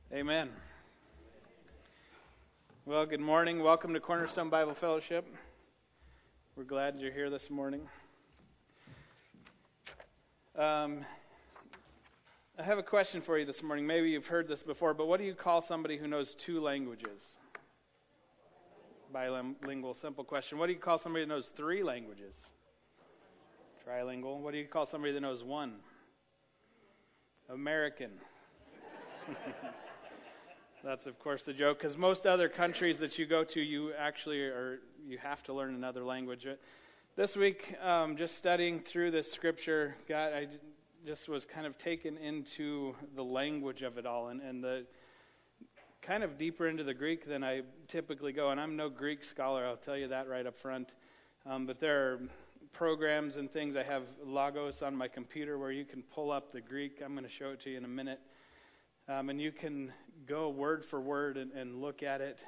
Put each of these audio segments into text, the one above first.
Amen. Well, good morning. Welcome to Cornerstone Bible Fellowship. We're glad you're here this morning. I have a question for you this morning. Maybe you've heard this before, but what do you call somebody who knows two languages? Bilingual, simple question. What do you call somebody who knows three languages? Trilingual. What do you call somebody that knows one? American. That's, of course, the joke, because most other countries that you go to, you have to learn another language. This week, just studying through this scripture, I just was kind of taken into the language of it all, and the kind of deeper into the Greek than I typically go. And I'm no Greek scholar, I'll tell you that right up front. But there are programs and things. I have Logos on my computer where you can pull up the Greek. I'm going to show it to you in a minute. And you can go word for word and look at it.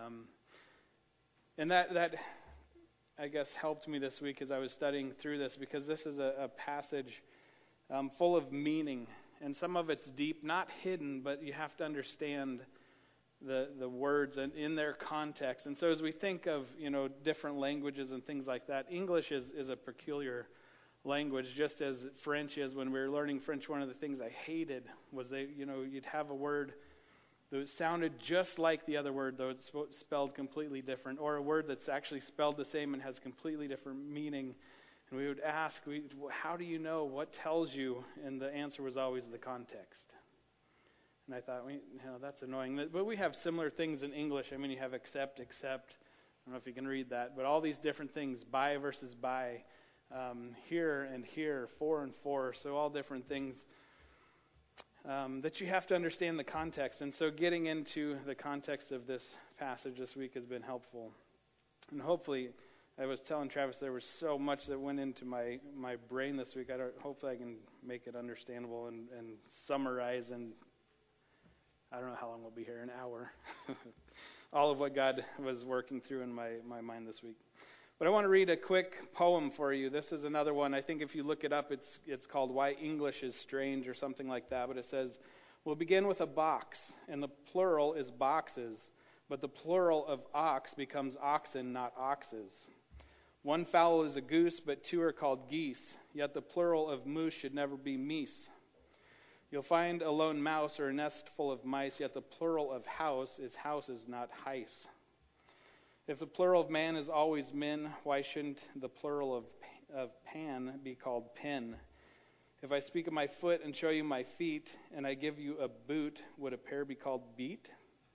And that, I guess, helped me this week as I was studying through this, because this is a passage full of meaning. And some of it's deep, not hidden, but you have to understand the words and in their context. And so as we think of, different languages and things like that, English is a peculiar language, just as French is. When we were learning French, one of the things I hated was you'd have a word that sounded just like the other word, though it's spelled completely different, or a word that's actually spelled the same and has completely different meaning. And we would ask, how do you know? What tells you? And the answer was always the context. And I thought, that's annoying. But we have similar things in English. I mean, you have accept. I don't know if you can read that, but all these different things, by versus by. Here and here, for and for, so all different things that you have to understand the context. And so getting into the context of this passage this week has been helpful. And hopefully, I was telling Travis there was so much that went into my brain this week. Hopefully I can make it understandable and summarize, and I don't know how long we'll be here, an hour. All of what God was working through in my mind this week. But I want to read a quick poem for you. This is another one. I think if you look it up, it's called Why English is Strange or something like that. But it says, we'll begin with a box, and the plural is boxes, but the plural of ox becomes oxen, not oxes. One fowl is a goose, but two are called geese, yet the plural of moose should never be meese. You'll find a lone mouse or a nest full of mice, yet the plural of house is houses, not heis. If the plural of man is always men, why shouldn't the plural of pan be called pen? If I speak of my foot and show you my feet, and I give you a boot, would a pair be called beat?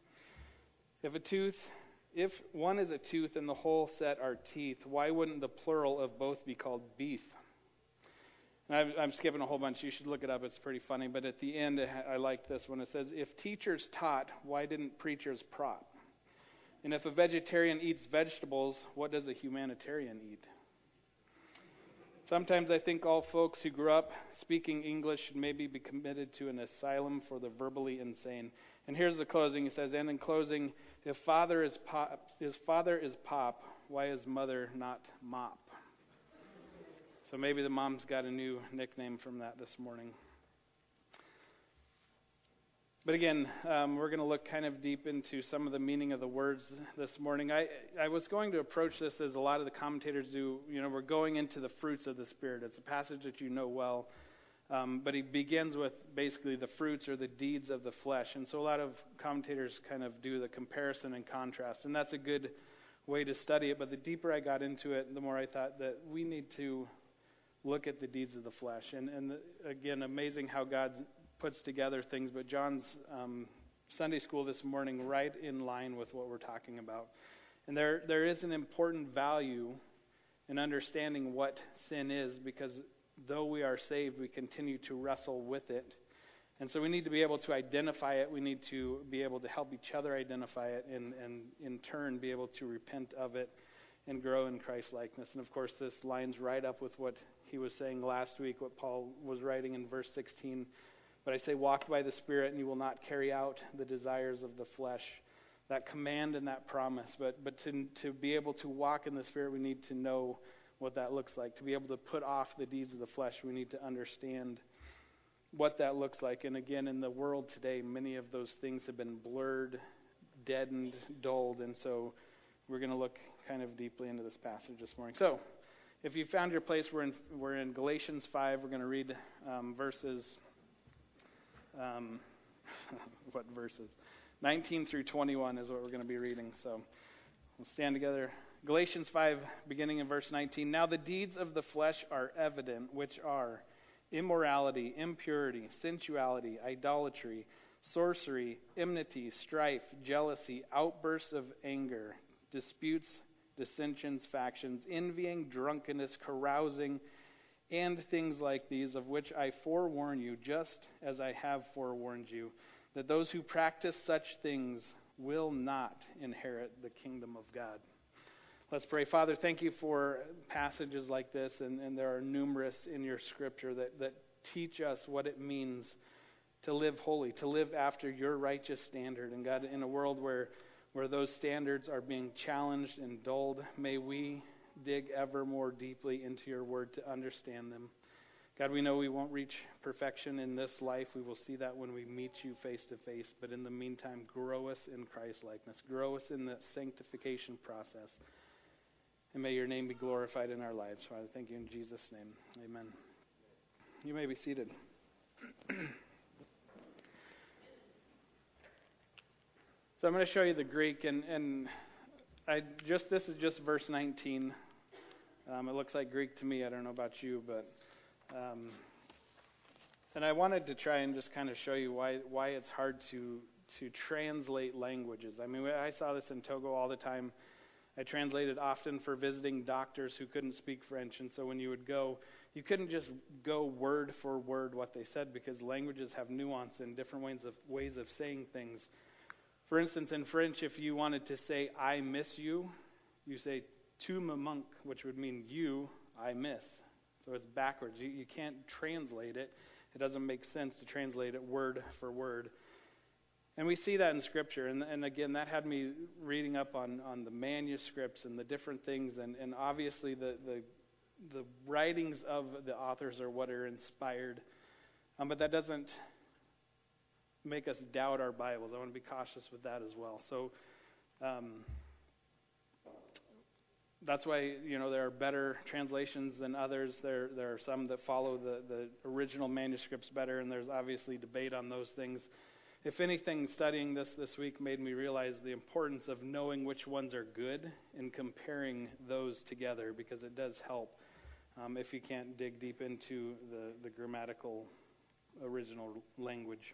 If one is a tooth and the whole set are teeth, why wouldn't the plural of both be called beef? And I'm skipping a whole bunch. You should look it up. It's pretty funny. But at the end, I like this one. It says, if teachers taught, why didn't preachers prop? And if a vegetarian eats vegetables, what does a humanitarian eat? Sometimes I think all folks who grew up speaking English should maybe be committed to an asylum for the verbally insane. And here's the closing. It says, and in closing, if father is pop, why is mother not mop? So maybe the mom's got a new nickname from that this morning. But again, we're going to look kind of deep into some of the meaning of the words this morning. I was going to approach this as a lot of the commentators do. We're going into the fruits of the Spirit. It's a passage that you know well. But he begins with basically the fruits or the deeds of the flesh. And so a lot of commentators kind of do the comparison and contrast. And that's a good way to study it. But the deeper I got into it, the more I thought that we need to look at the deeds of the flesh. And again, amazing how God puts together things, but John's Sunday school this morning right in line with what we're talking about. And there is an important value in understanding what sin is, because though we are saved, we continue to wrestle with it. And so we need to be able to identify it. We need to be able to help each other identify it, and in turn be able to repent of it and grow in Christ-likeness. And of course, this lines right up with what he was saying last week, what Paul was writing in verse 16. But I say, walk by the Spirit, and you will not carry out the desires of the flesh. That command and that promise. But to be able to walk in the Spirit, we need to know what that looks like. To be able to put off the deeds of the flesh, we need to understand what that looks like. And again, in the world today, many of those things have been blurred, deadened, dulled, and so we're going to look kind of deeply into this passage this morning. So, if you found your place, we're in Galatians 5. We're going to read verses, what verses? 19 through 21 is what we're going to be reading. So, we'll stand together. Galatians 5, beginning in verse 19. Now the deeds of the flesh are evident, which are immorality, impurity, sensuality, idolatry, sorcery, enmity, strife, jealousy, outbursts of anger, disputes, dissensions, factions, envying, drunkenness, carousing, and things like these, of which I forewarn you, just as I have forewarned you, that those who practice such things will not inherit the kingdom of God. Let's pray. Father, thank you for passages like this, and there are numerous in your scripture that teach us what it means to live holy, to live after your righteous standard. And God, in a world where those standards are being challenged and dulled, may we dig ever more deeply into your word to understand them. God, we know we won't reach perfection in this life. We will see that when we meet you face to face. But in the meantime, grow us in Christ-likeness. Grow us in the sanctification process. And may your name be glorified in our lives. Father, thank you in Jesus' name. Amen. You may be seated. So I'm going to show you the Greek, and this is just verse 19. It looks like Greek to me. I don't know about you, but and I wanted to try and just kind of show you why it's hard to translate languages. I mean, I saw this in Togo all the time. I translated often for visiting doctors who couldn't speak French, and so when you would go, you couldn't just go word for word what they said, because languages have nuance and different ways of saying things. For instance, in French, if you wanted to say "I miss you," you say "tu me manques," which would mean "you, I miss." So it's backwards. You can't translate it. It doesn't make sense to translate it word for word. And we see that in Scripture. And again, that had me reading up on the manuscripts and the different things. And obviously the writings of the authors are what are inspired. But that doesn't make us doubt our Bibles. I want to be cautious with that as well. So that's why, there are better translations than others. There are some that follow the original manuscripts better, and there's obviously debate on those things. If anything, studying this week made me realize the importance of knowing which ones are good and comparing those together, because it does help if you can't dig deep into the grammatical original language.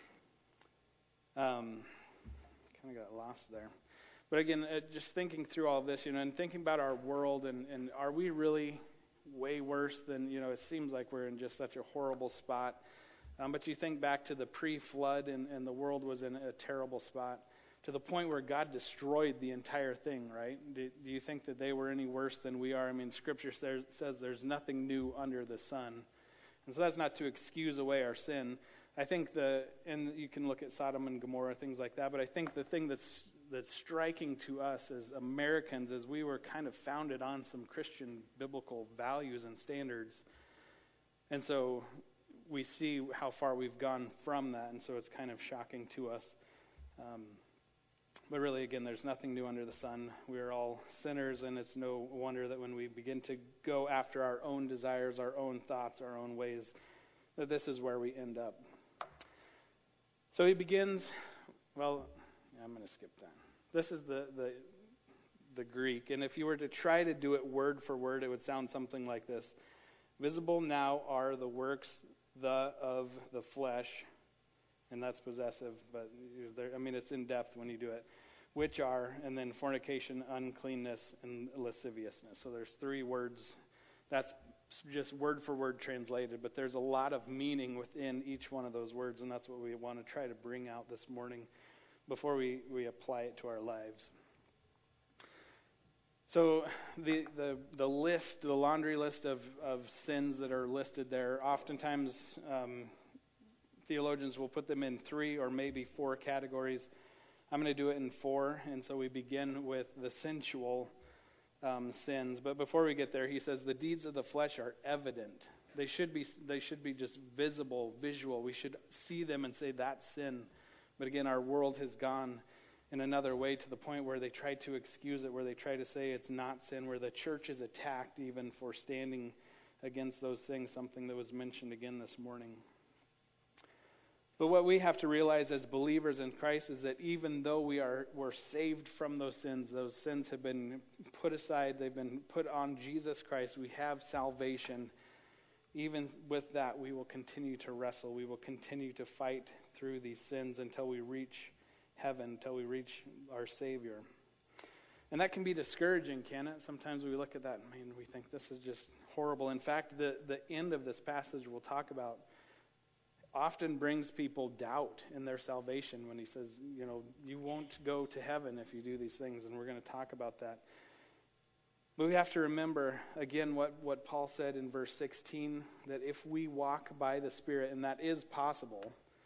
Kind of got lost there. But again, just thinking through all of this, and thinking about our world, and are we really way worse than, it seems like we're in just such a horrible spot. But you think back to the pre-flood, and the world was in a terrible spot, to the point where God destroyed the entire thing, right? Do you think that they were any worse than we are? I mean, Scripture says there's nothing new under the sun. And so that's not to excuse away our sin. I think and you can look at Sodom and Gomorrah, things like that, but I think the thing that's striking to us as Americans is we were kind of founded on some Christian biblical values and standards. And so we see how far we've gone from that, and so it's kind of shocking to us. But really, again, there's nothing new under the sun. We are all sinners, and it's no wonder that when we begin to go after our own desires, our own thoughts, our own ways, that this is where we end up. So he begins, I'm going to skip that. This is the Greek, and if you were to try to do it word for word, it would sound something like this. Visible now are the works of the flesh, and that's possessive, but it's in depth when you do it, which are, and then fornication, uncleanness, and lasciviousness. So there's 3 words. That's just word for word translated, but there's a lot of meaning within each one of those words, and that's what we want to try to bring out this morning before we apply it to our lives. So the list, the laundry list of sins that are listed there, oftentimes theologians will put them in 3 or maybe 4 categories. I'm going to do it in 4, and so we begin with the sensual sins. But before we get there, he says the deeds of the flesh are evident. They should be just visual. We should see them and say that's sin. But again, our world has gone in another way to the point where they try to excuse it, where they try to say it's not sin, where the church is attacked even for standing against those things, something that was mentioned again this morning. But what we have to realize as believers in Christ is that even though we're saved from those sins have been put aside, they've been put on Jesus Christ, we have salvation. Even with that, we will continue to wrestle. We will continue to fight through these sins until we reach heaven, until we reach our Savior. And that can be discouraging, can it? Sometimes we look at that and we think this is just horrible. In fact, the end of this passage we'll talk about often brings people doubt in their salvation when he says, you won't go to heaven if you do these things, and we're going to talk about that. But we have to remember, again, what Paul said in verse 16, that if we walk by the Spirit, and that is possible.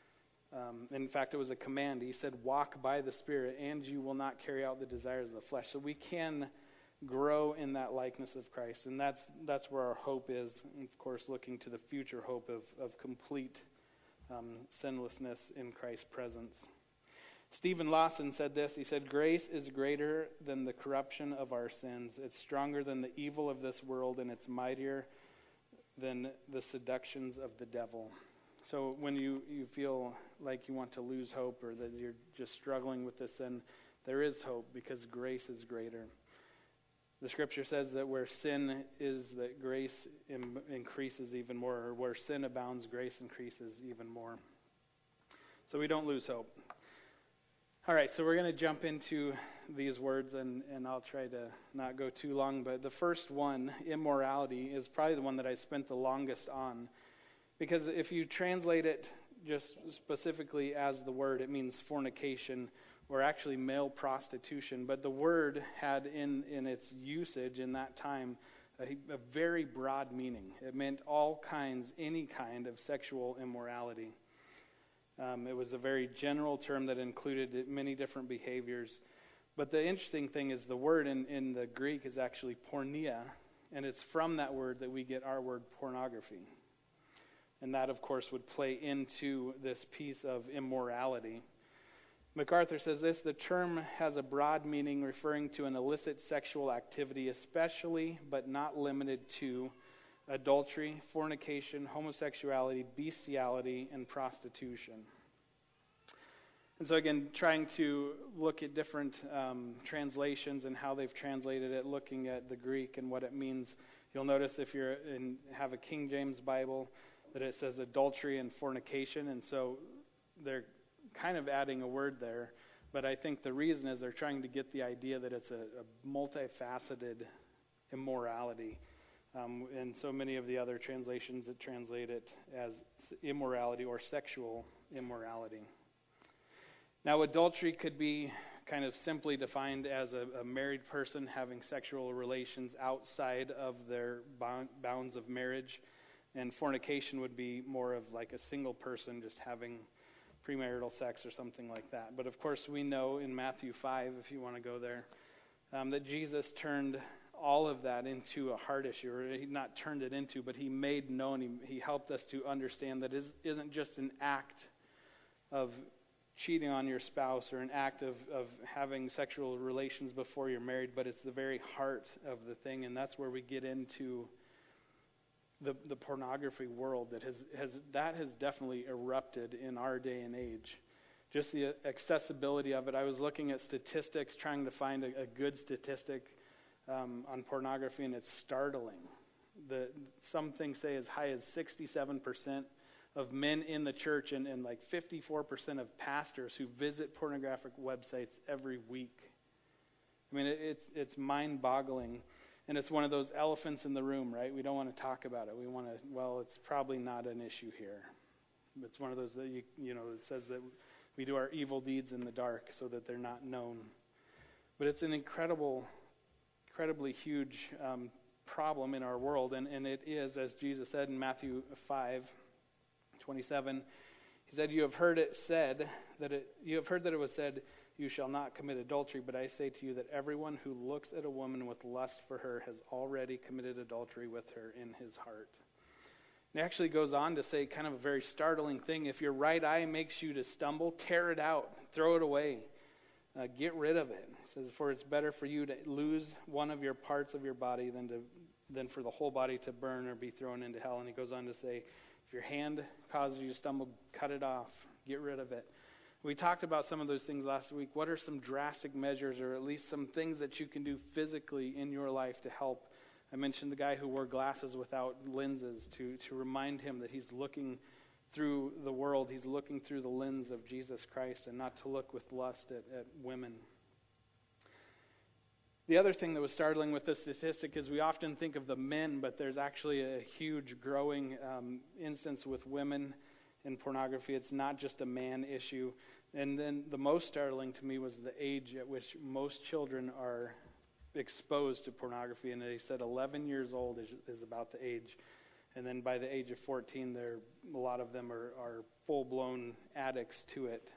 In fact, it was a command. He said, walk by the Spirit, and you will not carry out the desires of the flesh. So we can grow in that likeness of Christ, and that's where our hope is. And of course, looking to the future hope of complete sinlessness in Christ's presence. Stephen Lawson said this. He said, grace is greater than the corruption of our sins. It's stronger than the evil of this world, and it's mightier than the seductions of the devil. So when you feel like you want to lose hope or that you're just struggling with this sin, there is hope because grace is greater. The Scripture says that where sin is, that grace increases even more, or where sin abounds, grace increases even more. So we don't lose hope. All right, so we're going to jump into these words, and I'll try to not go too long. But the first one, immorality, is probably the one that I spent the longest on. Because if you translate it just specifically as the word, it means fornication, or actually male prostitution. But the word had in its usage in that time a very broad meaning. It meant any kind of sexual immorality. It was a very general term that included many different behaviors. But the interesting thing is the word in the Greek is actually porneia, and it's from that word that we get our word pornography. And that, of course, would play into this piece of immorality. MacArthur says this, the term has a broad meaning referring to an illicit sexual activity, especially but not limited to adultery, fornication, homosexuality, bestiality, and prostitution. And so again, trying to look at different translations and how they've translated it, looking at the Greek and what it means. You'll notice if have a King James Bible that it says adultery and fornication, and so they're kind of adding a word there, but I think the reason is they're trying to get the idea that it's a multifaceted immorality. And so many of the other translations that translate it as immorality or sexual immorality. Now, adultery could be kind of simply defined as a married person having sexual relations outside of their bounds of marriage, and fornication would be more of like a single person just having premarital sex or something like that. But of course we know in Matthew 5, if you want to go there, that Jesus turned all of that into a heart issue, or he not turned it into, but he made known, he helped us to understand that it isn't just an act of cheating on your spouse or an act of having sexual relations before you're married, but it's the very heart of the thing, and that's where we get into the pornography world that has definitely erupted in our day and age. Just the accessibility of it. I was looking at statistics, trying to find a good statistic on pornography, and it's startling. Some things say as high as 67% of men in the church and like 54% of pastors who visit pornographic websites every week. I mean, it's mind-boggling. And it's one of those elephants in the room, right? We don't want to talk about it. We want to, it's probably not an issue here. It's one of those that, it says that we do our evil deeds in the dark so that they're not known. But it's an incredibly huge problem in our world. And it is, as Jesus said in Matthew 5:27, he said, you have heard that it was said, you shall not commit adultery, but I say to you that everyone who looks at a woman with lust for her has already committed adultery with her in his heart. It actually goes on to say kind of a very startling thing. If your right eye makes you to stumble, tear it out, throw it away, get rid of it. It says, for it's better for you to lose one of your parts of your body than for the whole body to burn or be thrown into hell. And he goes on to say, if your hand causes you to stumble, cut it off, get rid of it. We talked about some of those things last week. What are some drastic measures, or at least some things that you can do physically in your life to help? I mentioned the guy who wore glasses without lenses to remind him that he's looking through the world. He's looking through the lens of Jesus Christ and not to look with lust at women. The other thing that was startling with this statistic is we often think of the men, but there's actually a huge growing instance with women in pornography. It's not just a man issue. And then the most startling to me was the age at which most children are exposed to pornography, and they said 11 years old is about the age, and then by the age of 14, a lot of them are full-blown addicts to it.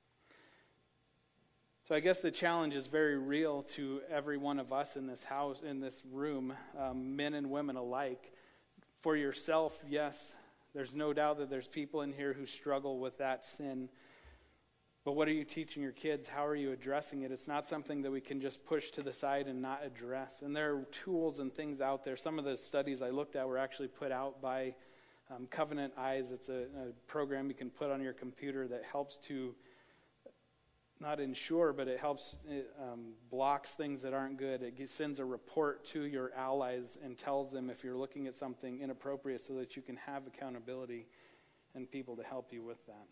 So I guess the challenge is very real to every one of us in this house, in this room, men and women alike. For yourself, yes, there's no doubt that there's people in here who struggle with that sin. But what are you teaching your kids? How are you addressing it? It's not something that we can just push to the side and not address. And there are tools and things out there. Some of the studies I looked at were actually put out by Covenant Eyes. It's a program you can put on your computer that helps to not ensure, but it helps, blocks things that aren't good. It sends a report to your allies and tells them if you're looking at something inappropriate so that you can have accountability and people to help you with that.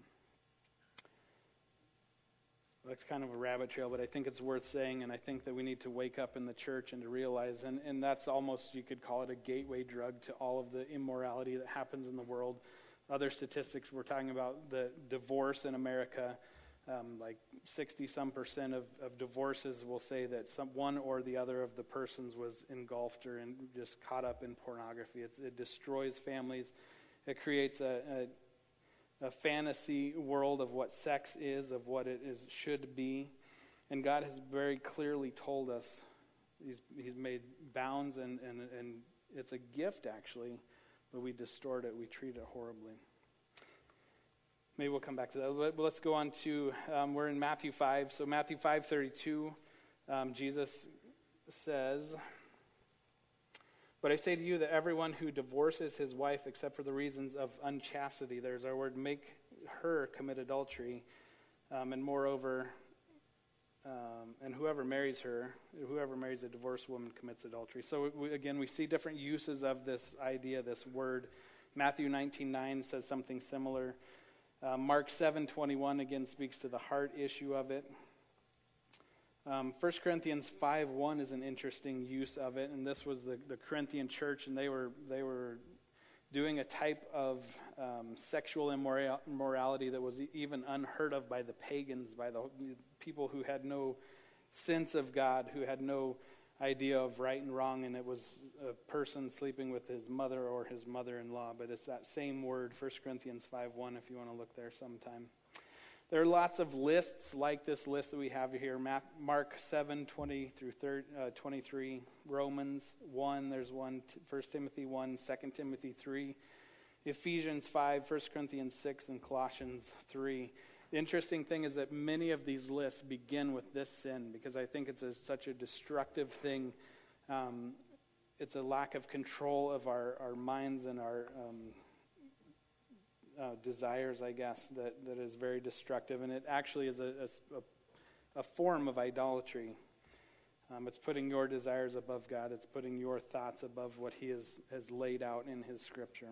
That's kind of a rabbit trail, but I think it's worth saying, and I think that we need to wake up in the church and to realize, and that's almost, you could call it a gateway drug to all of the immorality that happens in the world. Other statistics, we're talking about the divorce in America, like 60-some% of divorces will say that one or the other of the persons was engulfed or just caught up in pornography. It destroys families. It creates a fantasy world of what sex is, of what it is should be. And God has very clearly told us He's made bounds, and it's a gift actually, but we distort it, we treat it horribly. Maybe we'll come back to that. But let's go on to, we're in Matthew 5. So Matthew 5:32, Jesus says, but I say to you that everyone who divorces his wife except for the reasons of unchastity, there's our word, make her commit adultery. And moreover, and whoever marries a divorced woman commits adultery. So we see different uses of this idea, this word. Matthew 19:9 says something similar. Mark 7:21 again speaks to the heart issue of it. 1 Corinthians 5:1 is an interesting use of it, and this was the Corinthian church, and they were doing a type of sexual immorality that was even unheard of by the pagans, by the people who had no sense of God, who had no idea of right and wrong, and it was a person sleeping with his mother or his mother-in-law. But it's that same word, 1 Corinthians 5:1, if you want to look there sometime. There are lots of lists like this list that we have here. Mark 7:20 through 23, Romans 1, there's one, 1 Timothy 1, 2 Timothy 3, Ephesians 5, 1 Corinthians 6, and Colossians 3. The interesting thing is that many of these lists begin with this sin, because I think it's such a destructive thing. It's a lack of control of our minds and our desires, I guess, that is very destructive. And it actually is a form of idolatry. It's putting your desires above God. It's putting your thoughts above what He has laid out in His Scripture.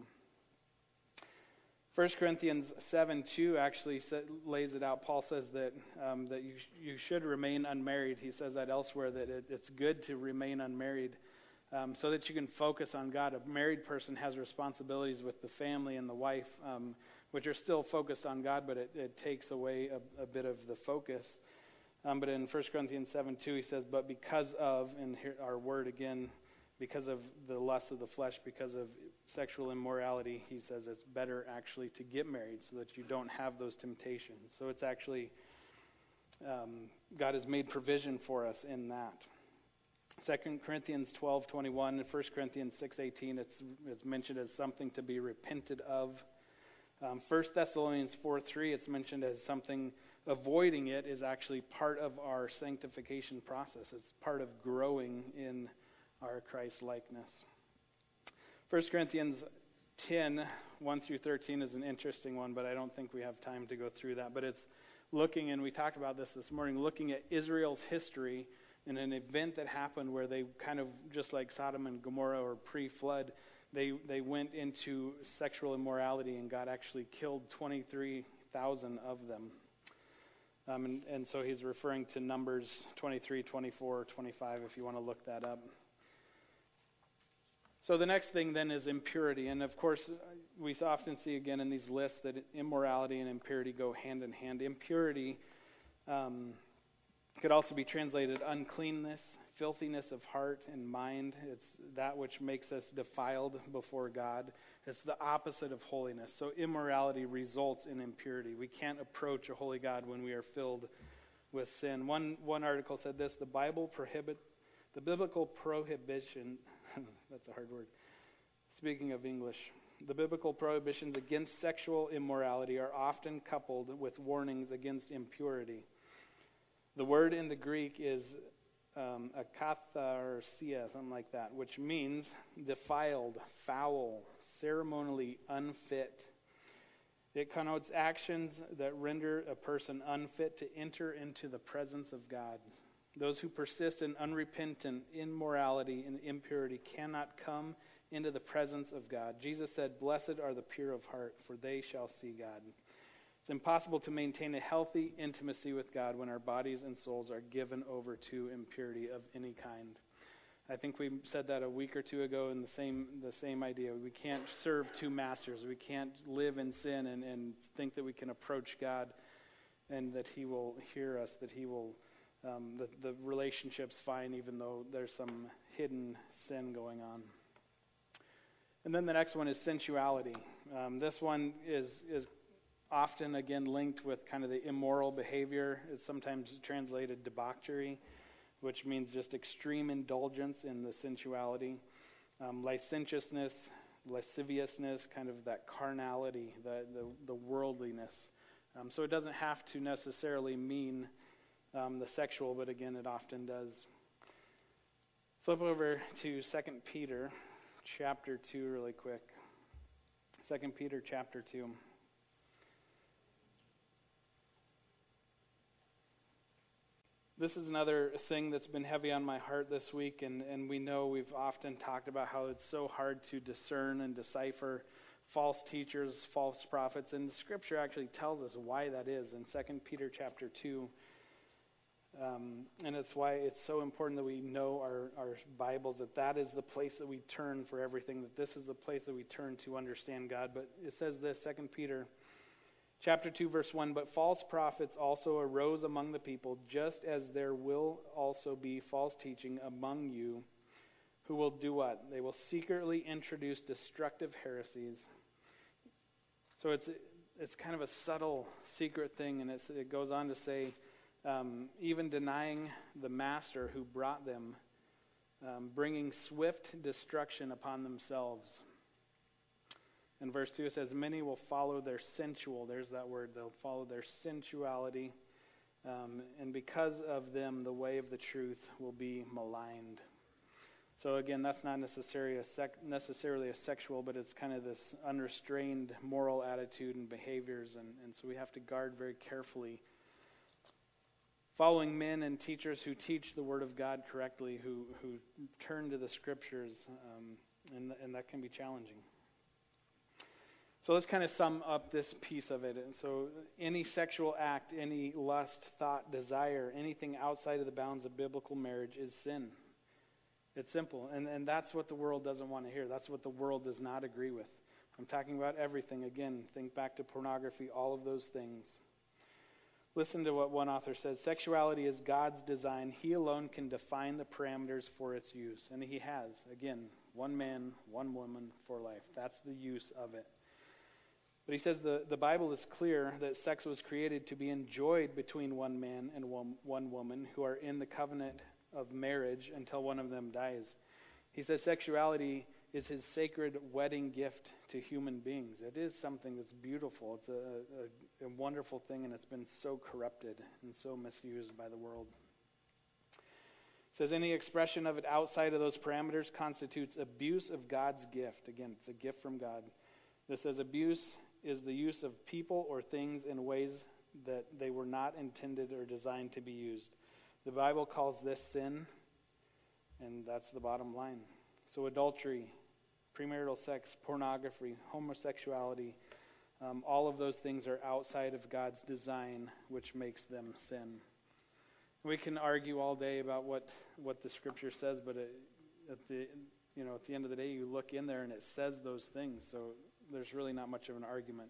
1 Corinthians 7:2 actually lays it out. Paul says that you should remain unmarried. He says that elsewhere, that it's good to remain unmarried so that you can focus on God. A married person has responsibilities with the family and the wife, which are still focused on God, but it takes away a bit of the focus. But in 1 Corinthians 7:2 he says, but because of, and here our word again, because of the lust of the flesh, because of sexual immorality, he says it's better actually to get married so that you don't have those temptations. So it's actually, God has made provision for us in that. 2 Corinthians 12:21 and 1 Corinthians 6:18, it's mentioned as something to be repented of. 1 Thessalonians 4:3, it's mentioned as something, avoiding it is actually part of our sanctification process. It's part of growing in our Christ-likeness. 1 Corinthians 10:1 through 13 is an interesting one, but I don't think we have time to go through that. But it's looking, and we talked about this morning, looking at Israel's history in an event that happened where they kind of, just like Sodom and Gomorrah or pre-flood, they went into sexual immorality, and God actually killed 23,000 of them. And so he's referring to Numbers 23, 24, 25, if you want to look that up. So the next thing then is impurity. And of course, we often see again in these lists that immorality and impurity go hand in hand. Impurity could also be translated uncleanness, filthiness of heart and mind. It's that which makes us defiled before God. It's the opposite of holiness. So immorality results in impurity. We can't approach a holy God when we are filled with sin. One article said this: the biblical prohibition. That's a hard word. Speaking of English, the biblical prohibitions against sexual immorality are often coupled with warnings against impurity. The word in the Greek is akatharsia, something like that, which means defiled, foul, ceremonially unfit. It connotes actions that render a person unfit to enter into the presence of God. Those who persist in unrepentant immorality and impurity cannot come into the presence of God. Jesus said, "Blessed are the pure of heart, for they shall see God." It's impossible to maintain a healthy intimacy with God when our bodies and souls are given over to impurity of any kind. I think we said that a week or two ago in the same idea. We can't serve two masters. We can't live in sin and think that we can approach God and that He will hear us, that He will the relationship's fine even though there's some hidden sin going on. And then the next one is sensuality. This one is often, again, linked with kind of the immoral behavior. It's sometimes translated debauchery, which means just extreme indulgence in the sensuality. Licentiousness, lasciviousness, kind of that carnality, the worldliness. So it doesn't have to necessarily mean the sexual, but again, it often does. Flip over to 2 Peter chapter 2 really quick. 2 Peter chapter 2. This is another thing that's been heavy on my heart this week, and we know we've often talked about how it's so hard to discern and decipher false teachers, false prophets, and the Scripture actually tells us why that is in 2 Peter chapter 2. And it's why it's so important that we know our Bibles, that is the place that we turn for everything, that this is the place that we turn to understand God. But it says this, 2 Peter chapter 2, verse 1, "But false prophets also arose among the people, just as there will also be false teaching among you, who will do what? They will secretly introduce destructive heresies." So it's kind of a subtle, secret thing, and it goes on to say, even denying the master who brought them, bringing swift destruction upon themselves. In verse 2 it says, "Many will follow their sensual," there's that word, they'll follow their sensuality, and because of them the way of the truth will be maligned. So again, that's not necessarily a sexual, but it's kind of this unrestrained moral attitude and behaviors, and so we have to guard very carefully following men and teachers who teach the Word of God correctly, who turn to the Scriptures, and that can be challenging. So let's kind of sum up this piece of it. And so any sexual act, any lust, thought, desire, anything outside of the bounds of biblical marriage is sin. It's simple. And that's what the world doesn't want to hear. That's what the world does not agree with. I'm talking about everything. Again, think back to pornography, all of those things. Listen to what one author says. "Sexuality is God's design. He alone can define the parameters for its use." And He has. Again, one man, one woman for life. That's the use of it. But he says the Bible is clear that sex was created to be enjoyed between one man and one woman who are in the covenant of marriage until one of them dies. He says sexuality is his sacred wedding gift to human beings. It is something that's beautiful. It's a wonderful thing, and it's been so corrupted and so misused by the world. It says any expression of it outside of those parameters constitutes abuse of God's gift. Again, it's a gift from God. This says abuse is the use of people or things in ways that they were not intended or designed to be used. The Bible calls this sin, and that's the bottom line. So adultery, premarital sex, pornography, homosexuality, all of those things are outside of God's design, which makes them sin. We can argue all day about what the Scripture says, but at the end of the day, you look in there and it says those things. So there's really not much of an argument.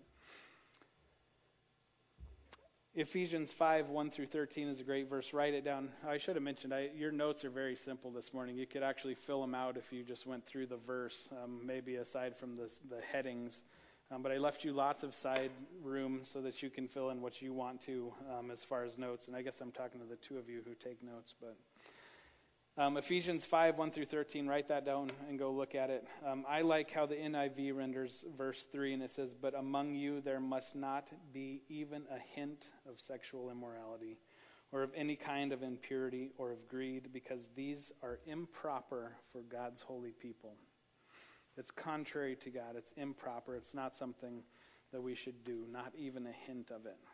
Ephesians 5, 1 through 13 is a great verse. Write it down. I should have mentioned, your notes are very simple this morning. You could actually fill them out if you just went through the verse, maybe aside from the headings. But I left you lots of side room so that you can fill in what you want to as far as notes. And I guess I'm talking to the two of you who take notes. But Ephesians 5, 1 through 13, write that down and go look at it. I like how the NIV renders verse 3, and it says, "But among you there must not be even a hint of sexual immorality, or of any kind of impurity or of greed, because these are improper for God's holy people." It's contrary to God. It's improper. It's not something that we should do, not even a hint of it.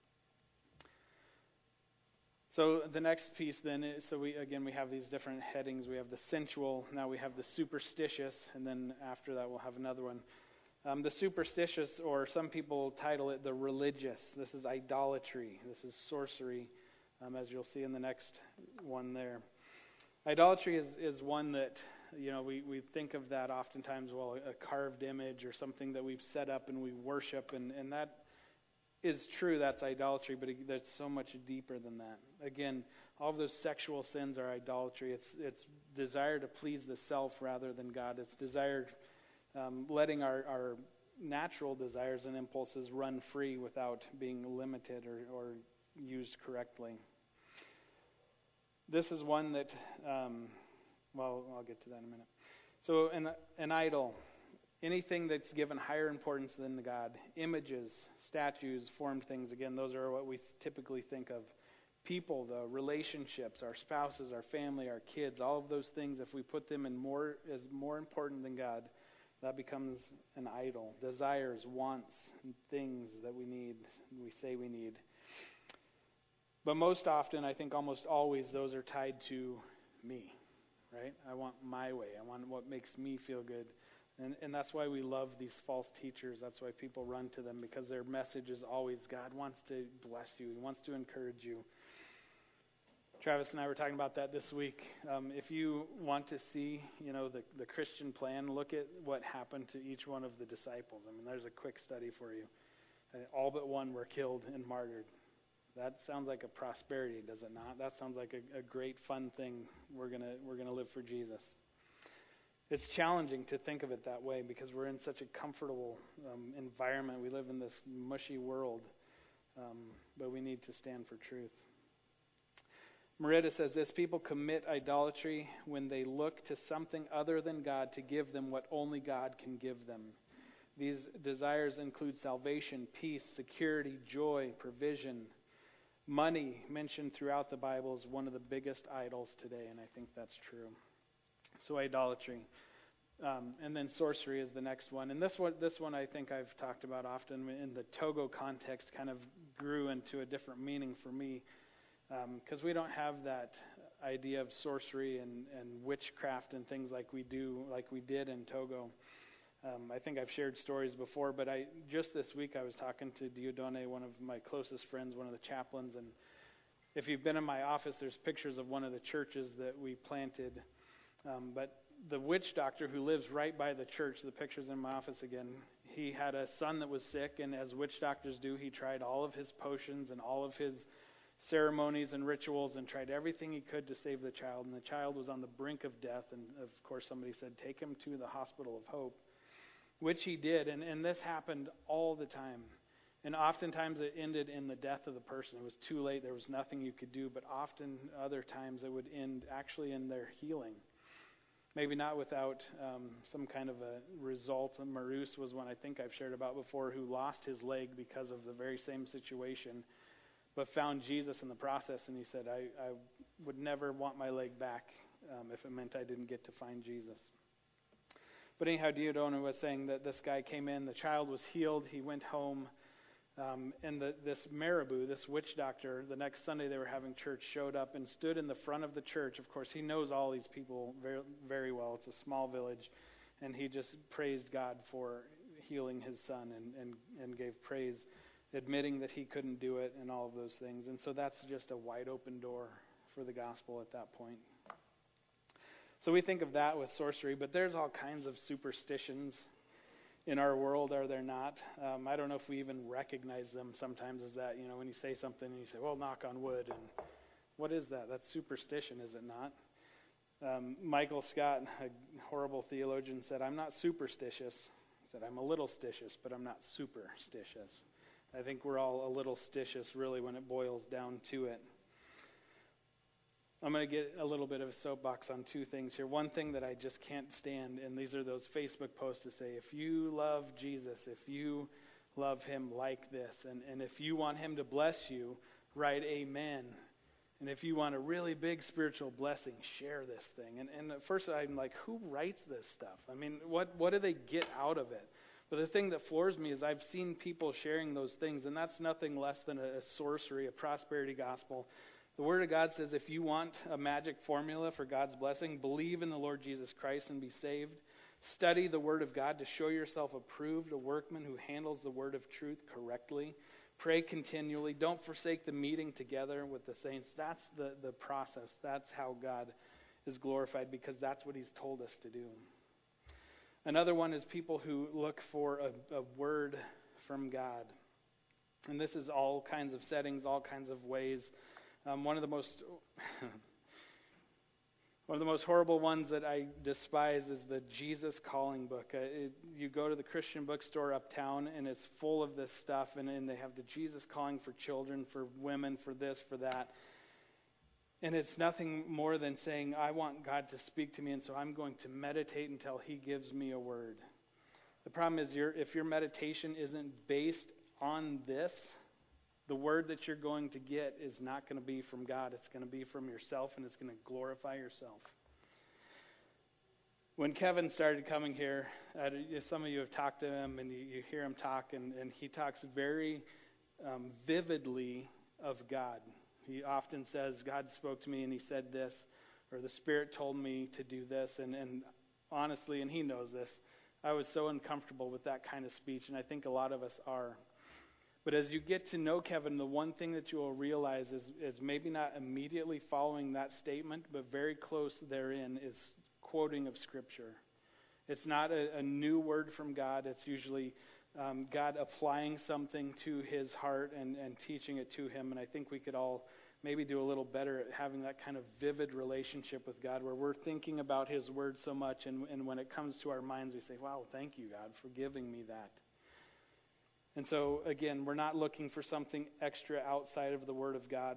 So the next piece then is, we have these different headings. We have the sensual, now we have the superstitious, and then after that we'll have another one. The superstitious, or some people title it the religious. This is idolatry. This is sorcery, as you'll see in the next one there. Idolatry is one that, we think of that oftentimes, a carved image or something that we've set up and we worship, and that is true, that's idolatry, but that's so much deeper than that. Again, all of those sexual sins are idolatry. It's desire to please the self rather than God. It's desire, letting our natural desires and impulses run free without being limited or used correctly. This is one that, I'll get to that in a minute. So an idol, anything that's given higher importance than God, images, statues, formed things, again, those are what we typically think of. People, the relationships, our spouses, our family, our kids, all of those things, if we put them as more important than God, that becomes an idol. Desires, wants, and things that we say we need. But most often, I think almost always, those are tied to me, right? I want my way. I want what makes me feel good. And that's why we love these false teachers. That's why people run to them, because their message is always, God wants to bless you. He wants to encourage you. Travis and I were talking about that this week. If you want to see, the Christian plan, look at what happened to each one of the disciples. I mean, there's a quick study for you. All but one were killed and martyred. That sounds like a prosperity, does it not? That sounds like a great, fun thing. We're gonna live for Jesus. It's challenging to think of it that way because we're in such a comfortable environment. We live in this mushy world, but we need to stand for truth. Merida says this: people commit idolatry when they look to something other than God to give them what only God can give them. These desires include salvation, peace, security, joy, provision. Money, mentioned throughout the Bible, is one of the biggest idols today, and I think that's true. So idolatry. And then sorcery is the next one. And this one I think I've talked about often in the Togo context, kind of grew into a different meaning for me, because we don't have that idea of sorcery and witchcraft and things like we did in Togo. I think I've shared stories before, but just this week I was talking to Diodone, one of my closest friends, one of the chaplains, and if you've been in my office, there's pictures of one of the churches that we planted. But the witch doctor who lives right by the church, the picture's in my office again, he had a son that was sick, and as witch doctors do, he tried all of his potions and all of his ceremonies and rituals and tried everything he could to save the child, and the child was on the brink of death, and of course somebody said, take him to the Hospital of Hope, which he did, and this happened all the time. And oftentimes it ended in the death of the person. It was too late. There was nothing you could do. But often other times it would end actually in their healing. Maybe not without some kind of a result. Marus was one I think I've shared about before, who lost his leg because of the very same situation, but found Jesus in the process. And he said, I would never want my leg back if it meant I didn't get to find Jesus. But anyhow, Diodona was saying that this guy came in, the child was healed, he went home, and this Marabu, this witch doctor, the next Sunday they were having church, showed up and stood in the front of the church. Of course, he knows all these people very, very well. It's a small village. And he just praised God for healing his son and gave praise, admitting that he couldn't do it and all of those things. And so that's just a wide open door for the gospel at that point. So we think of that with sorcery, but there's all kinds of superstitions in our world, are there not? I don't know if we even recognize them sometimes as that. When you say something and you say, well, knock on wood. And what is that? That's superstition, is it not? Michael Scott, a horrible theologian, said, I'm not superstitious. He said, I'm a little stitious, but I'm not superstitious. I think we're all a little stitious, really, when it boils down to it. I'm going to get a little bit of a soapbox on two things here. One thing that I just can't stand, and these are those Facebook posts to say, if you love Jesus, if you love him like this, and if you want him to bless you, write amen. And if you want a really big spiritual blessing, share this thing. And at first I'm like, who writes this stuff? I mean, what do they get out of it? But the thing that floors me is I've seen people sharing those things, and that's nothing less than a sorcery, a prosperity gospel. The Word of God says if you want a magic formula for God's blessing, believe in the Lord Jesus Christ and be saved. Study the Word of God to show yourself approved, a workman who handles the Word of truth correctly. Pray continually. Don't forsake the meeting together with the saints. That's the process. That's how God is glorified, because that's what he's told us to do. Another one is people who look for a word from God. And this is all kinds of settings, all kinds of ways. One of the most horrible ones that I despise is the Jesus Calling book. You go to the Christian bookstore uptown, and it's full of this stuff, and they have the Jesus Calling for children, for women, for this, for that. And it's nothing more than saying, I want God to speak to me, and so I'm going to meditate until he gives me a word. The problem is, if your meditation isn't based on this, the word that you're going to get is not going to be from God. It's going to be from yourself, and it's going to glorify yourself. When Kevin started coming here, some of you have talked to him, and you hear him talk, and he talks very vividly of God. He often says, God spoke to me and he said this, or the Spirit told me to do this. And honestly, and he knows this, I was so uncomfortable with that kind of speech, and I think a lot of us are. But as you get to know Kevin, the one thing that you will realize is maybe not immediately following that statement, but very close therein is quoting of Scripture. It's not a new word from God. It's usually God applying something to his heart and teaching it to him. And I think we could all maybe do a little better at having that kind of vivid relationship with God, where we're thinking about his word so much, and when it comes to our minds, we say, wow, thank you, God, for giving me that. And so, again, we're not looking for something extra outside of the Word of God.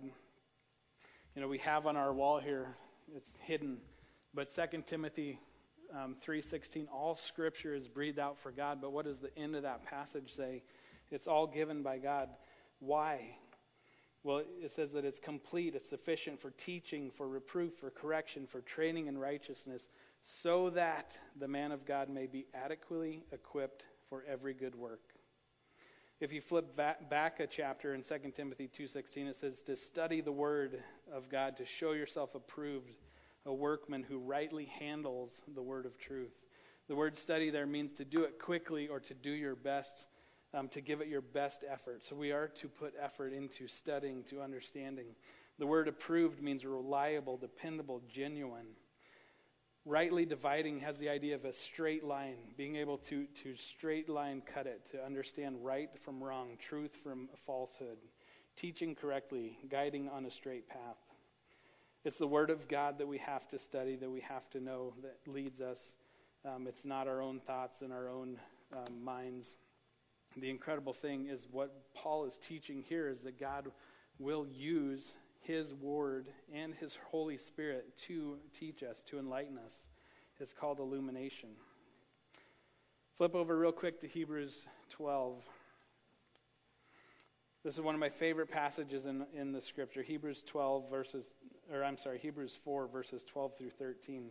We have on our wall here, it's hidden, but 2 Timothy 3:16, all Scripture is breathed out for God. But what does the end of that passage say? It's all given by God. Why? Well, it says that it's complete, it's sufficient for teaching, for reproof, for correction, for training in righteousness, so that the man of God may be adequately equipped for every good work. If you flip back a chapter in 2 Timothy 2:16, it says to study the Word of God, to show yourself approved, a workman who rightly handles the word of truth. The word study there means to do it quickly or to do your best, to give it your best effort. So we are to put effort into studying, to understanding. The word approved means reliable, dependable, genuine. Rightly dividing has the idea of a straight line, being able to straight line cut it, to understand right from wrong, truth from falsehood, teaching correctly, guiding on a straight path. It's the Word of God that we have to study, that we have to know, that leads us. It's not our own thoughts and our own minds. the incredible thing is what Paul is teaching here is that God will use His Word and His Holy Spirit to teach us, to enlighten us. It's called illumination. Flip over real quick to Hebrews 12. This is one of my favorite passages in the Scripture. Hebrews 4 verses 12 through 13.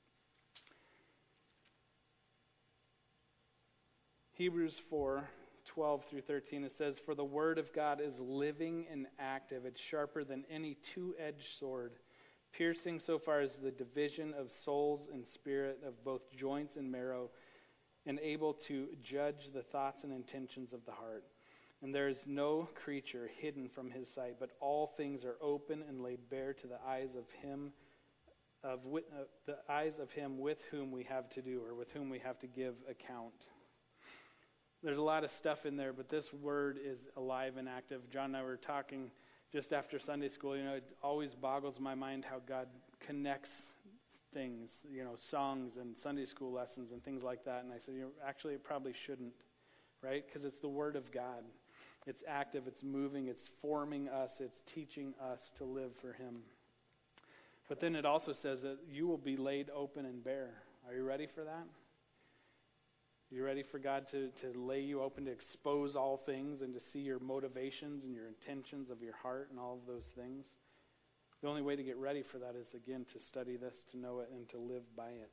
Hebrews 4:12 through 13, it says, "For the word of God is living and active. It's sharper than any two-edged sword, piercing so far as the division of souls and spirit, of both joints and marrow, and able to judge the thoughts and intentions of the heart. And there is no creature hidden from His sight, but all things are open and laid bare to the eyes of Him, with whom we have to do, or with whom we have to give account." There's a lot of stuff in there, but this word is alive and active. John and I were talking just after Sunday school. It always boggles my mind how God connects things, songs and Sunday school lessons and things like that. And I said, actually, it probably shouldn't, right? Because it's the Word of God. It's active, it's moving, it's forming us, it's teaching us to live for Him. But then it also says that you will be laid open and bare. Are you ready for that? Are you ready for God to lay you open, to expose all things and to see your motivations and your intentions of your heart and all of those things? The only way to get ready for that is, again, to study this, to know it, and to live by it.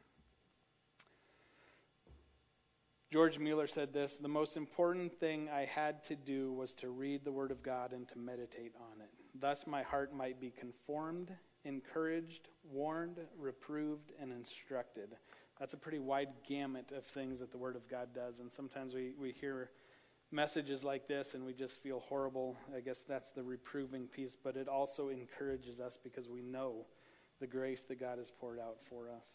George Mueller said this: "The most important thing I had to do was to read the Word of God and to meditate on it. Thus my heart might be conformed, encouraged, warned, reproved, and instructed." That's a pretty wide gamut of things that the Word of God does. And sometimes we hear messages like this and we just feel horrible. I guess that's the reproving piece. But it also encourages us because we know the grace that God has poured out for us.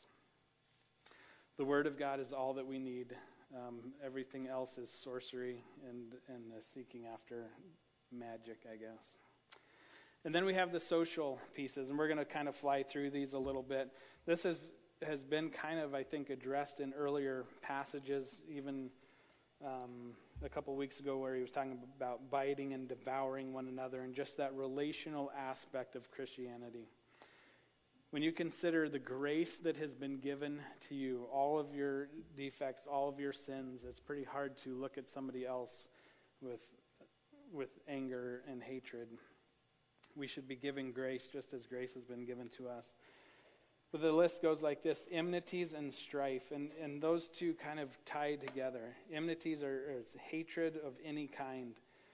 The Word of God is all that we need. Everything else is sorcery and seeking after magic, I guess. And then we have the social pieces, and we're going to kind of fly through these a little bit. This has been kind of, I think, addressed in earlier passages, even a couple weeks ago where he was talking about biting and devouring one another and just that relational aspect of Christianity. When you consider the grace that has been given to you, all of your defects, all of your sins, it's pretty hard to look at somebody else with anger and hatred. We should be giving grace just as grace has been given to us. But the list goes like this: enmities and strife, and those two kind of tie together. Enmities are hatred of any kind.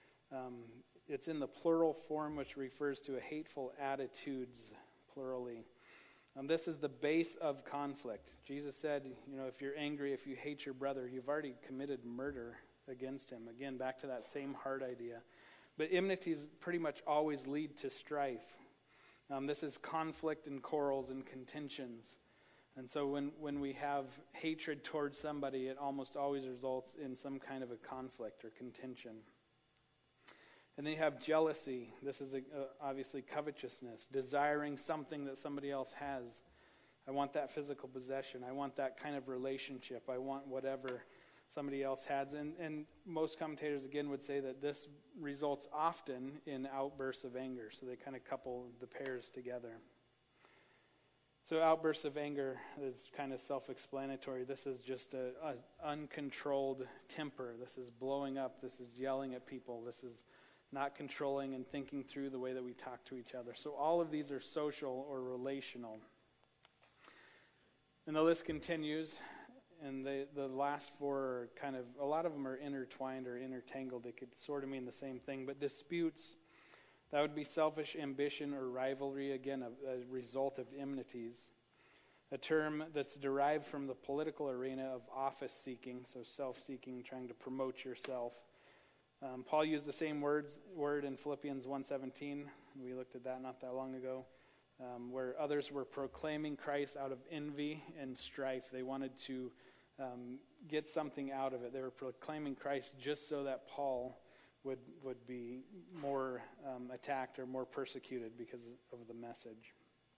It's in the plural form, which refers to a hateful attitudes, plurally. This is the base of conflict. Jesus said, if you're angry, if you hate your brother, you've already committed murder against him. Again, back to that same heart idea. But enmities pretty much always lead to strife. This is conflict and quarrels and contentions. And so when we have hatred towards somebody, it almost always results in some kind of a conflict or contention. And then you have jealousy. This is obviously covetousness, desiring something that somebody else has. I want that physical possession. I want that kind of relationship. I want whatever somebody else has. And most commentators, again, would say that this results often in outbursts of anger. So they kind of couple the pairs together. So outbursts of anger is kind of self-explanatory. This is just an uncontrolled temper. This is blowing up. This is yelling at people. This is not controlling and thinking through the way that we talk to each other. So all of these are social or relational. And the list continues, and the last four are kind of, a lot of them are intertwined or intertangled. They could sort of mean the same thing. But disputes, that would be selfish ambition or rivalry, again, a result of enmities. A term that's derived from the political arena of office seeking, so self-seeking, trying to promote yourself. Paul used the same word in Philippians 1:17. We looked at that not that long ago, where others were proclaiming Christ out of envy and strife. They wanted to get something out of it. They were proclaiming Christ just so that Paul would be more attacked or more persecuted because of the message.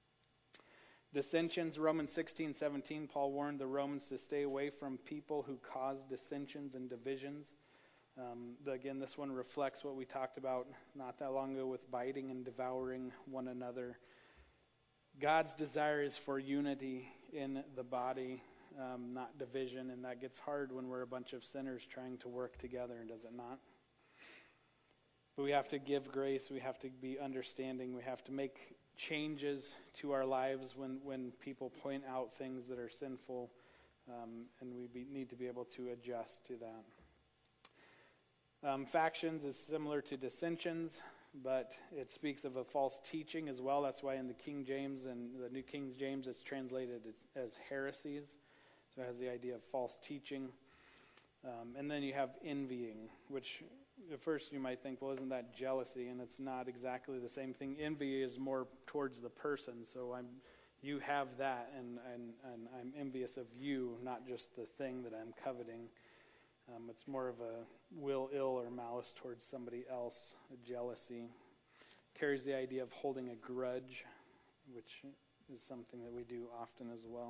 Dissensions, Romans 16:17, Paul warned the Romans to stay away from people who cause dissensions and divisions. Again, this one reflects what we talked about not that long ago with biting and devouring one another. God's desire is for unity in the body, not division, and that gets hard when we're a bunch of sinners trying to work together, does it not? But we have to give grace, we have to be understanding, we have to make changes to our lives when people point out things that are sinful, and we need to be able to adjust to that. Factions is similar to dissensions, but it speaks of a false teaching as well. That's why in the King James and the New King James it's translated as heresies. So it has the idea of false teaching. And then you have envying, which at first you might think, well, isn't that jealousy? And it's not exactly the same thing. Envy is more towards the person. So you have that, and I'm envious of you, not just the thing that I'm coveting. It's more of a will ill or malice towards somebody else, a jealousy. Carries the idea of holding a grudge, which is something that we do often as well.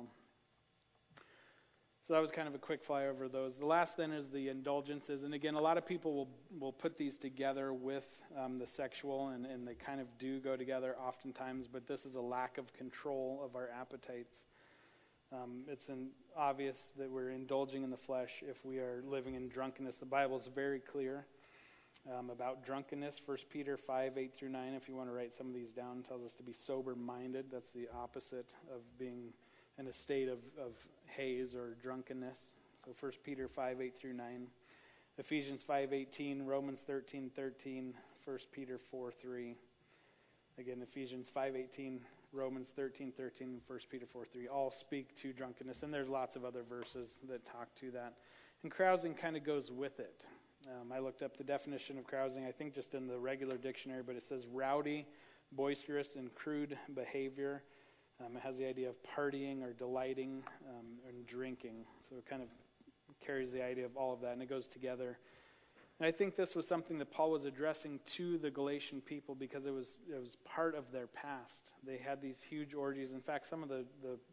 So that was kind of a quick flyover of those. The last then is the indulgences. And again, a lot of people will put these together with the sexual, and they kind of do go together oftentimes, but this is a lack of control of our appetites. It's obvious that we're indulging in the flesh if we are living in drunkenness. The Bible is very clear about drunkenness. 1 Peter 5:8 through 9, if you want to write some of these down, tells us to be sober-minded. That's the opposite of being in a state of haze or drunkenness. So 1 Peter 5:8 through 9. Ephesians 5:18, Romans 13:13, 1 Peter 4:3. Again, Ephesians 5:18, Romans 13:13, and 1 Peter 4:3 all speak to drunkenness, and there's lots of other verses that talk to that. And carousing kind of goes with it. I looked up the definition of carousing, I think just in the regular dictionary, but it says rowdy, boisterous, and crude behavior. It has the idea of partying or delighting and drinking. So it kind of carries the idea of all of that, and it goes together. And I think this was something that Paul was addressing to the Galatian people because it was part of their past. They had these huge orgies. In fact, some of the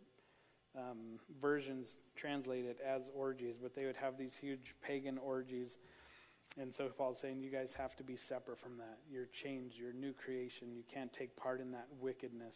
versions translate it as orgies, but they would have these huge pagan orgies. And so Paul's saying, you guys have to be separate from that. You're changed. You're a new creation. You can't take part in that wickedness.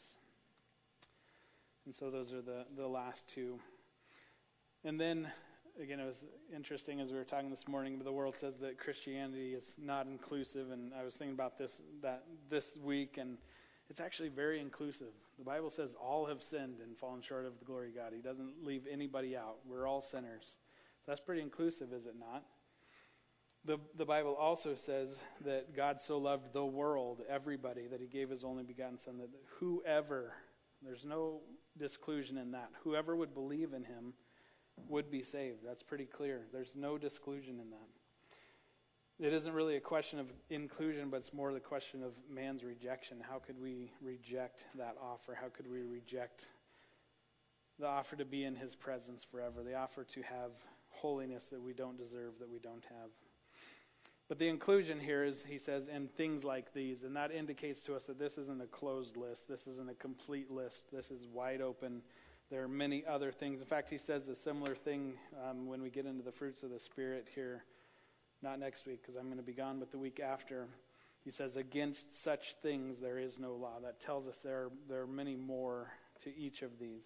And so those are the last two. And then, again, it was interesting as we were talking this morning, but the world says that Christianity is not inclusive. And I was thinking about this week, and it's actually very inclusive. The Bible says all have sinned and fallen short of the glory of God. He doesn't leave anybody out. We're all sinners. So that's pretty inclusive, is it not? The Bible also says that God so loved the world, everybody, that He gave His only begotten Son, that whoever, there's no disclusion in that, whoever would believe in Him would be saved. That's pretty clear. There's no disclusion in that. It isn't really a question of inclusion, but it's more the question of man's rejection. How could we reject that offer? How could we reject the offer to be in His presence forever, the offer to have holiness that we don't deserve, that we don't have? But the inclusion here is, he says, and things like these. And that indicates to us that this isn't a closed list. This isn't a complete list. This is wide open. There are many other things. In fact, he says a similar thing when we get into the fruits of the Spirit here. Not next week, because I'm going to be gone, but the week after. He says, against such things there is no law. That tells us there are many more to each of these.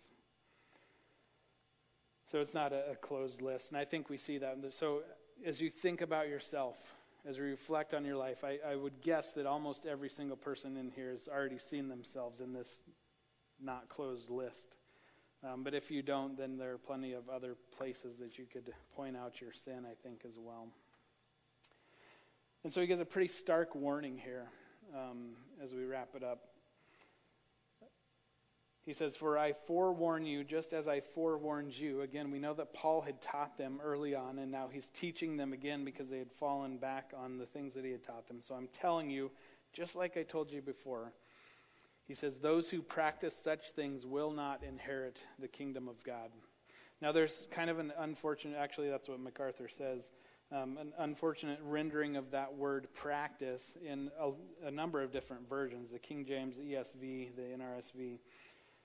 So it's not a closed list. And I think we see that. So as you think about yourself, as you reflect on your life, I would guess that almost every single person in here has already seen themselves in this not closed list. But if you don't, then there are plenty of other places that you could point out your sin, I think, as well. And so he gives a pretty stark warning here as we wrap it up. He says, for I forewarn you, just as I forewarned you. Again, we know that Paul had taught them early on, and now he's teaching them again because they had fallen back on the things that he had taught them. So I'm telling you, just like I told you before, he says, those who practice such things will not inherit the kingdom of God. Now there's kind of an unfortunate, actually that's what MacArthur says, an unfortunate rendering of that word practice in a number of different versions, the King James, the ESV, the NRSV.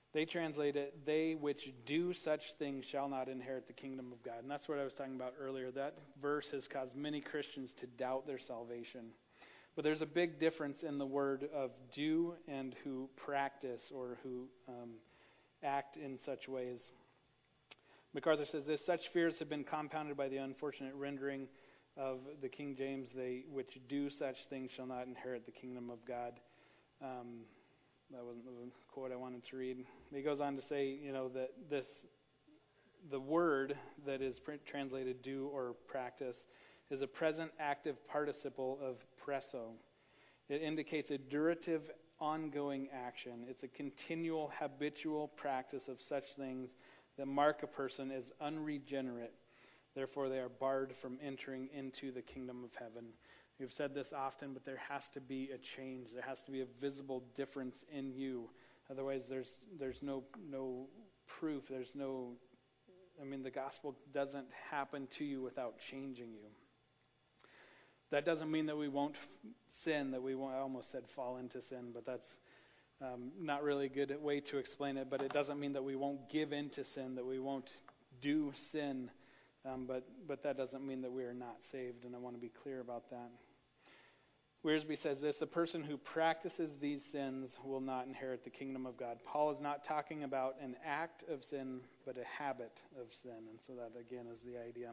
They translate it, they which do such things shall not inherit the kingdom of God. And that's what I was talking about earlier. That verse has caused many Christians to doubt their salvation. But there's a big difference in the word of do and who practice or who act in such ways. MacArthur says this, such fears have been compounded by the unfortunate rendering of the King James, they which do such things shall not inherit the kingdom of God. That wasn't the quote I wanted to read. He goes on to say, that the word that is translated do or practice is a present active participle of presso. It indicates a durative, ongoing action. It's a continual, habitual practice of such things that mark a person as unregenerate. Therefore, they are barred from entering into the kingdom of heaven. We've said this often, but there has to be a change. There has to be a visible difference in you. Otherwise, there's no proof. The gospel doesn't happen to you without changing you. That doesn't mean that we won't sin, that we won't, I almost said fall into sin, but that's not really a good way to explain it. But it doesn't mean that we won't give in to sin, that we won't do sin. But that doesn't mean that we are not saved, and I want to be clear about that. Wiersbe says this, the person who practices these sins will not inherit the kingdom of God. Paul is not talking about an act of sin, but a habit of sin. And so that, again, is the idea.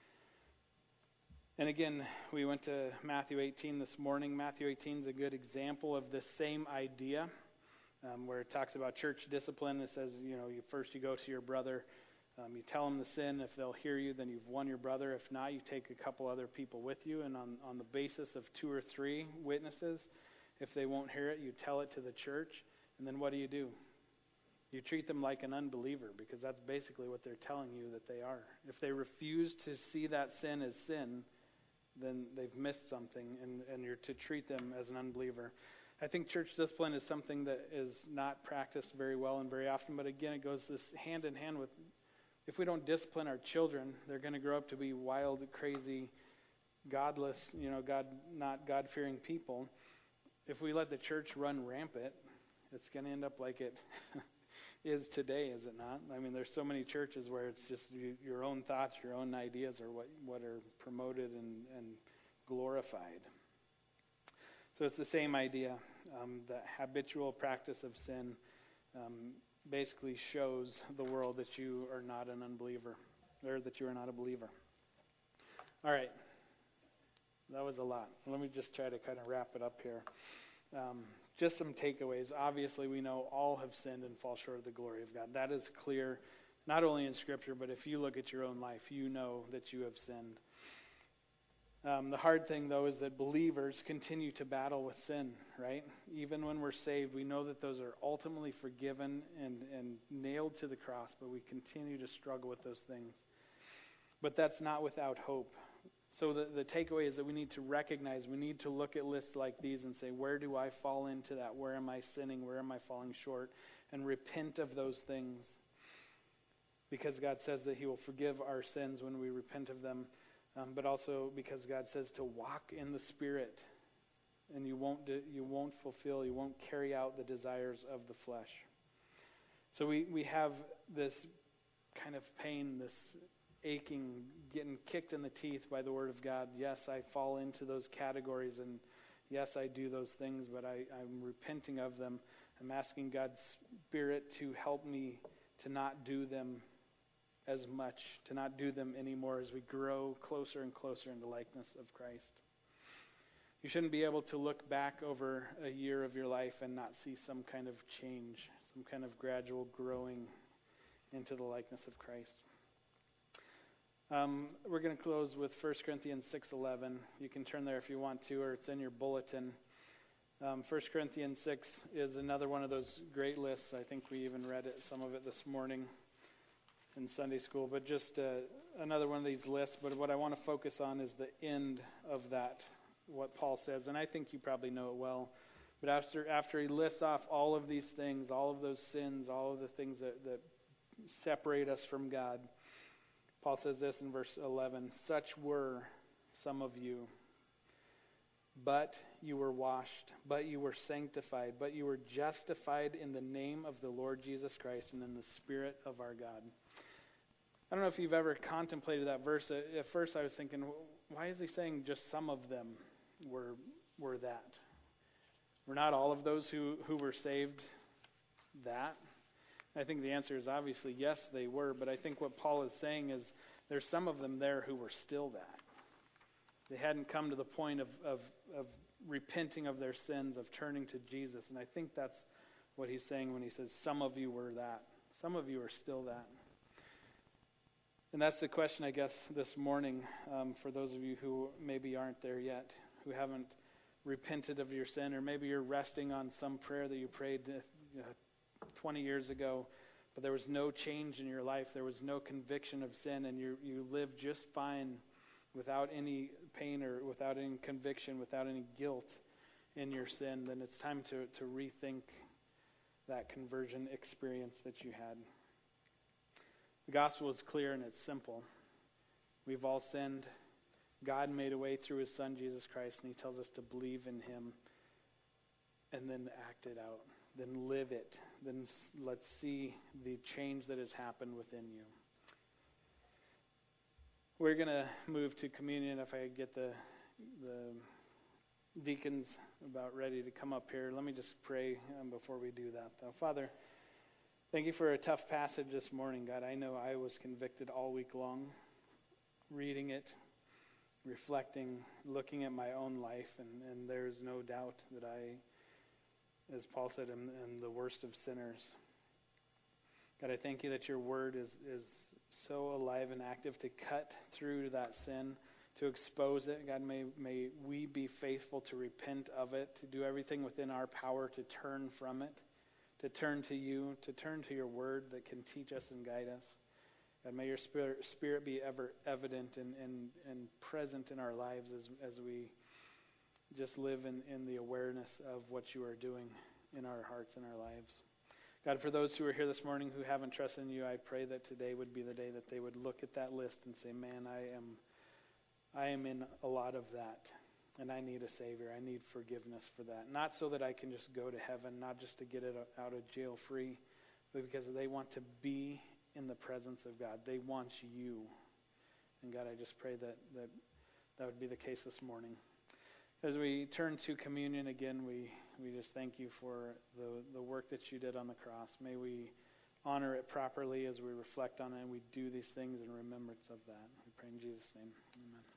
And again, we went to Matthew 18 this morning. Matthew 18 is a good example of this same idea, where it talks about church discipline. It says, first you go to your brother. You tell them the sin. If they'll hear you, then you've won your brother. If not, you take a couple other people with you. And on the basis of 2 or 3 witnesses, if they won't hear it, you tell it to the church. And then what do? You treat them like an unbeliever, because that's basically what they're telling you that they are. If they refuse to see that sin as sin, then they've missed something, and you're to treat them as an unbeliever. I think church discipline is something that is not practiced very well and very often. But again, it goes this hand in hand with, if we don't discipline our children, they're going to grow up to be wild, crazy, godless, not God-fearing people. If we let the church run rampant, it's going to end up like it is today, is it not? There's so many churches where it's just your own thoughts, your own ideas are what are promoted and glorified. So it's the same idea. The habitual practice of sin basically shows the world that you are not an unbeliever, or that you are not a believer. All right. That was a lot. Let me just try to kind of wrap it up here. Just some takeaways. Obviously, we know all have sinned and fall short of the glory of God. That is clear, not only in Scripture, but if you look at your own life, you know that you have sinned. The hard thing, though, is that believers continue to battle with sin, right? Even when we're saved, we know that those are ultimately forgiven and nailed to the cross, but we continue to struggle with those things. But that's not without hope. So the takeaway is that we need to recognize, we need to look at lists like these and say, where do I fall into that? Where am I sinning? Where am I falling short? And repent of those things. Because God says that He will forgive our sins when we repent of them. But also because God says to walk in the Spirit, and you won't carry out the desires of the flesh. So we have this kind of pain, this aching, getting kicked in the teeth by the Word of God. Yes, I fall into those categories, and yes, I do those things, but I'm repenting of them. I'm asking God's Spirit to help me to not do them as much, to not do them anymore as we grow closer and closer in the likeness of Christ. You shouldn't be able to look back over a year of your life and not see some kind of change, some kind of gradual growing into the likeness of Christ. We're going to close with 1 Corinthians 6:11. You can turn there if you want to, or it's in your bulletin. 1 Corinthians 6 is another one of those great lists. I think we even read some of it this morning in Sunday school, but just another one of these lists. But what I want to focus on is the end of that, what Paul says, and I think you probably know it well. But after he lists off all of these things, all of those sins, all of the things that separate us from God, Paul says this in verse 11, such were some of you. But you were washed, but you were sanctified, but you were justified in the name of the Lord Jesus Christ and in the Spirit of our God. I don't know if you've ever contemplated that verse. At first I was thinking, why is he saying just some of them were that? Were not all of those who were saved that? I think the answer is obviously yes, they were. But I think what Paul is saying is there's some of them there who were still that. They hadn't come to the point of repenting of their sins, of turning to Jesus. And I think that's what he's saying when he says some of you were that. Some of you are still that. And that's the question, I guess, this morning for those of you who maybe aren't there yet, who haven't repented of your sin, or maybe you're resting on some prayer that you prayed 20 years ago, but there was no change in your life. There was no conviction of sin, and you live just fine without any pain or without any conviction, without any guilt in your sin. Then it's time to rethink that conversion experience that you had. The gospel is clear and it's simple. We've all sinned. God made a way through his Son, Jesus Christ, and he tells us to believe in him and then act it out. Then live it. Then let's see the change that has happened within you. We're going to move to communion. If I get the deacons about ready to come up here, let me just pray before we do that. Father, thank you for a tough passage this morning, God. I know I was convicted all week long, reading it, reflecting, looking at my own life, and there's no doubt that I, as Paul said, am the worst of sinners. God, I thank you that your word is so alive and active to cut through that sin, to expose it. God, may we be faithful to repent of it, to do everything within our power to turn from it, to turn to you, to turn to your word that can teach us and guide us. God, may your spirit be ever evident and present in our lives as we just live in the awareness of what you are doing in our hearts and our lives. God, for those who are here this morning who haven't trusted in you, I pray that today would be the day that they would look at that list and say, man, I am in a lot of that, and I need a Savior. I need forgiveness for that. Not so that I can just go to heaven, not just to get it out of jail free, but because they want to be in the presence of God. They want you. And God, I just pray that would be the case this morning. As we turn to communion again, we just thank you for the work that you did on the cross. May we honor it properly as we reflect on it and we do these things in remembrance of that. We pray in Jesus' name. Amen.